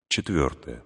Четвертое.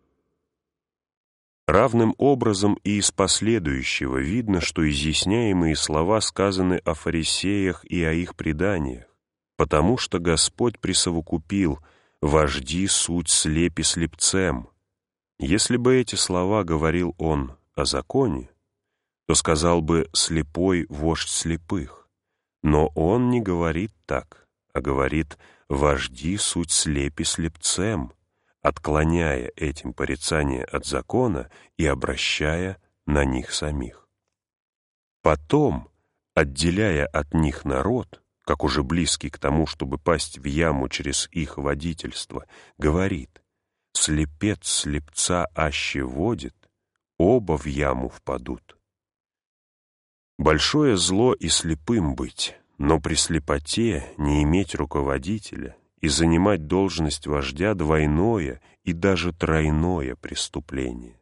Равным образом и из последующего видно, что изъясняемые слова сказаны о фарисеях и о их преданиях, потому что Господь присовокупил «вожди суть слепи слепцем». Если бы эти слова говорил Он о законе, то сказал бы «слепой вождь слепых». Но Он не говорит так, а говорит «вожди суть слепи слепцем», отклоняя этим порицание от закона и обращая на них самих. Потом, отделяя от них народ, как уже близкий к тому, чтобы пасть в яму через их водительство, говорит: «Слепец слепца аще водит, оба в яму впадут». Большое зло и слепым быть, но при слепоте не иметь руководителя и занимать должность вождя — двойное и даже тройное преступление.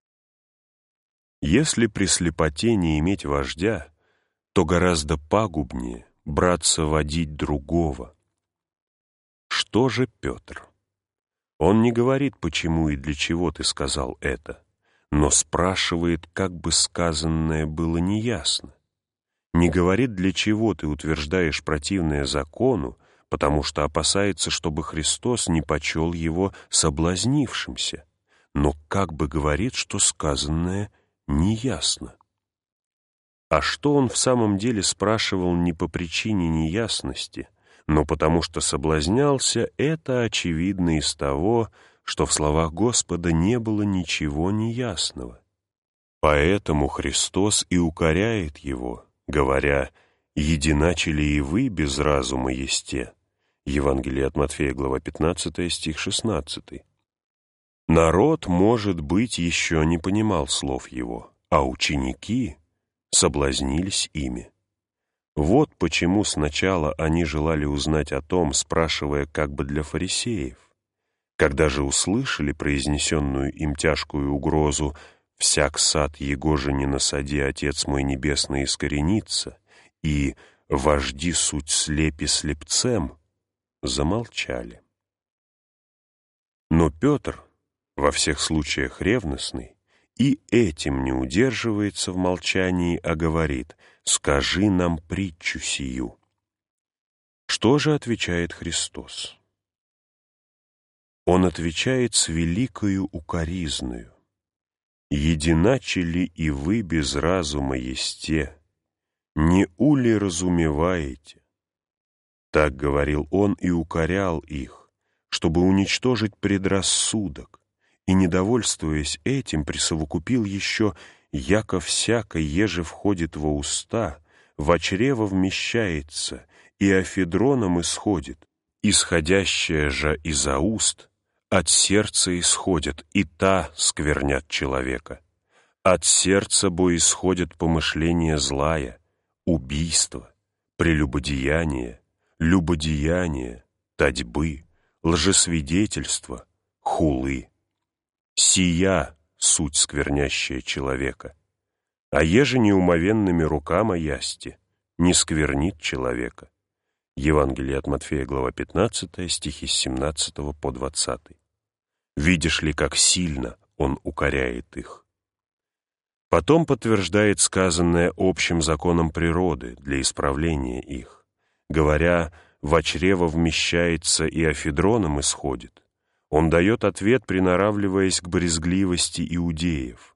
Если при слепоте не иметь вождя, то гораздо пагубнее браться водить другого. Что же Петр? Он не говорит, почему и для чего ты сказал это, но спрашивает, как бы сказанное было неясно. Не говорит, для чего ты утверждаешь противное закону, потому что опасается, чтобы Христос не почел его соблазнившимся, но как бы говорит, что сказанное неясно. А что он в самом деле спрашивал не по причине неясности, но потому что соблазнялся, это очевидно из того, что в словах Господа не было ничего неясного. Поэтому Христос и укоряет его, говоря: «Единаче ли и вы без разума есте?» Евангелие от Матфея, глава 15, стих 16. Народ, может быть, еще не понимал слов его, а ученики соблазнились ими. Вот почему сначала они желали узнать о том, спрашивая как бы для фарисеев. Когда же услышали произнесенную им тяжкую угрозу «Всяк сад его же не насади, Отец мой Небесный искоренится», и «Вожди суть слепи слепцем», замолчали. Но Петр, во всех случаях ревностный, и этим не удерживается в молчании, а говорит: «Скажи нам притчу сию». Что же отвечает Христос? Он отвечает с великою укоризною: «Единаче ли и вы без разума есте? Не ули разумеваете?» Так говорил он и укорял их, чтобы уничтожить предрассудок, и, недовольствуясь этим, присовокупил еще: «Яко всяко, еже входит во уста, во чрево вмещается, и афедроном исходит, исходящее же изо уст от сердца исходит, и та сквернят человека. От сердца бо исходят помышления злая, убийство, прелюбодеяние, любодеяние, татьбы, лжесвидетельство, хулы. Сия суть сквернящая человека. А еже неумовенными рукама ясти, не сквернит человека». Евангелие от Матфея, глава 15, стихи с 17 по 20. Видишь ли, как сильно он укоряет их. Потом подтверждает сказанное общим законом природы для исправления их, говоря: «Во чрево вмещается и афедроном исходит». Он дает ответ, приноравливаясь к брезгливости иудеев.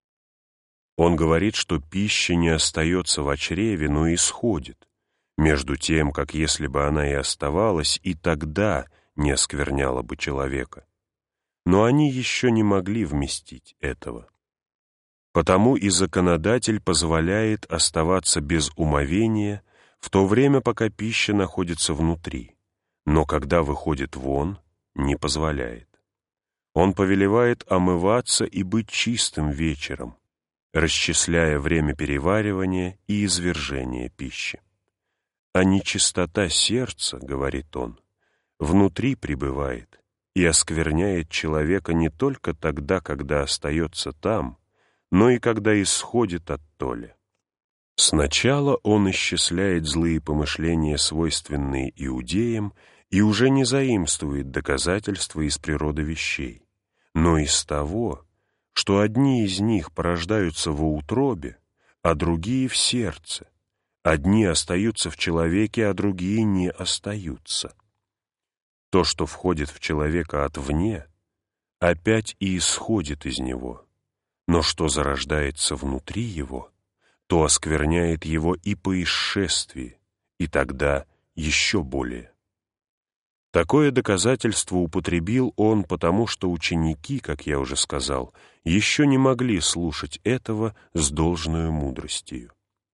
Он говорит, что пища не остается во чреве, но исходит, между тем, как если бы она и оставалась, и тогда не оскверняла бы человека. Но они еще не могли вместить этого. Потому и законодатель позволяет оставаться без умовения в то время, пока пища находится внутри, но когда выходит вон, не позволяет. Он повелевает омываться и быть чистым вечером, расчисляя время переваривания и извержения пищи. А нечистота сердца, говорит он, внутри пребывает и оскверняет человека не только тогда, когда остается там, но и когда исходит оттоле. Сначала он исчисляет злые помышления, свойственные иудеям, и уже не заимствует доказательства из природы вещей, но из того, что одни из них порождаются во утробе, а другие в сердце, одни остаются в человеке, а другие не остаются. То, что входит в человека отвне, опять и исходит из него, но что зарождается внутри его, то оскверняет его и по исшествии, и тогда еще более. Такое доказательство употребил он, потому что ученики, как я уже сказал, еще не могли слушать этого с должной мудростью.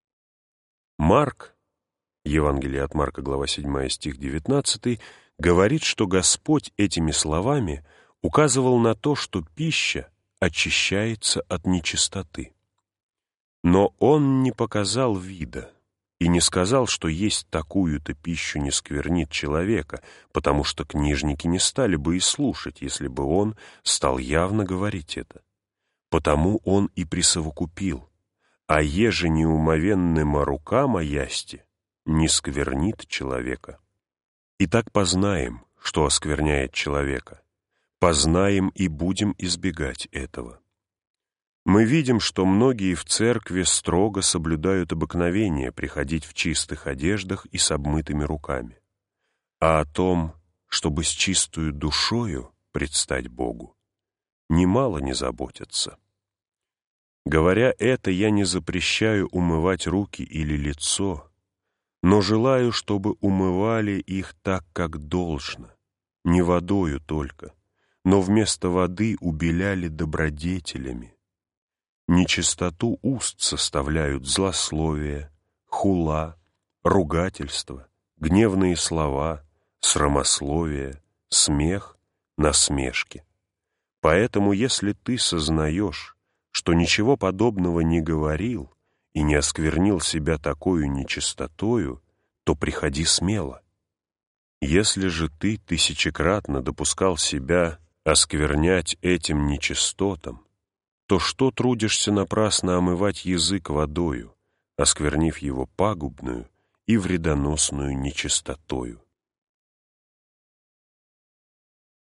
Марк, Евангелие от Марка, глава 7, стих 19, говорит, что Господь этими словами указывал на то, что пища очищается от нечистоты. Но он не показал вида и не сказал, что есть такую-то пищу не сквернит человека, потому что книжники не стали бы и слушать, если бы он стал явно говорить это. Потому он и присовокупил: «А еже неумовенныма рукама ясти, не сквернит человека». Итак, познаем, что оскверняет человека, познаем и будем избегать этого. Мы видим, что многие в церкви строго соблюдают обыкновение приходить в чистых одеждах и с обмытыми руками, а о том, чтобы с чистою душою предстать Богу, немало не заботятся. Говоря это, я не запрещаю умывать руки или лицо, но желаю, чтобы умывали их так, как должно, не водою только, но вместо воды убеляли добродетелями. Нечистоту уст составляют злословие, хула, ругательство, гневные слова, срамословие, смех, насмешки. Поэтому, если ты сознаешь, что ничего подобного не говорил и не осквернил себя такою нечистотою, то приходи смело. Если же ты тысячекратно допускал себя осквернять этим нечистотам, то что трудишься напрасно омывать язык водою, осквернив его пагубную и вредоносную нечистотою?